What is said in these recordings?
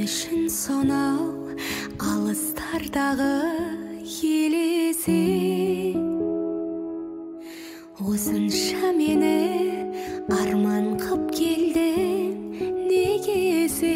үшін сонау алыстардағы елесі, осынша мені арман қып келдің негесі.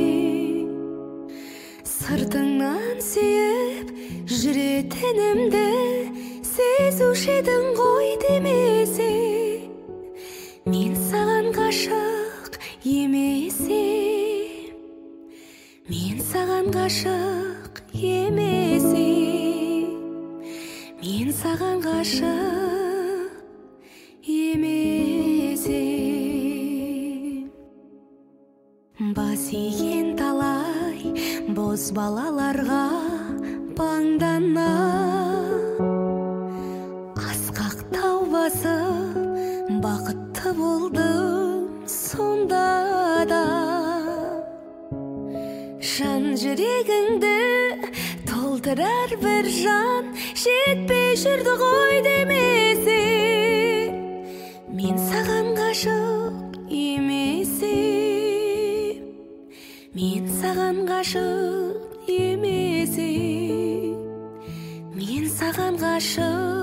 Сыртыңнан сүйіп жүретінімді сезуші едің ғой демесе, мен саған ғашық емесем, мен саған ғашық емесем, мен саған ғашық емесем. Бас иген талай боз балаларға паңдана, асқақтау басып бақытты болдым сонда да. Жан жүрегіңді толтырар бір жан жетпей жүрді ғой демесе, мен саған ғашық емесем, мен саған ғашық емесем, мен саған ғашық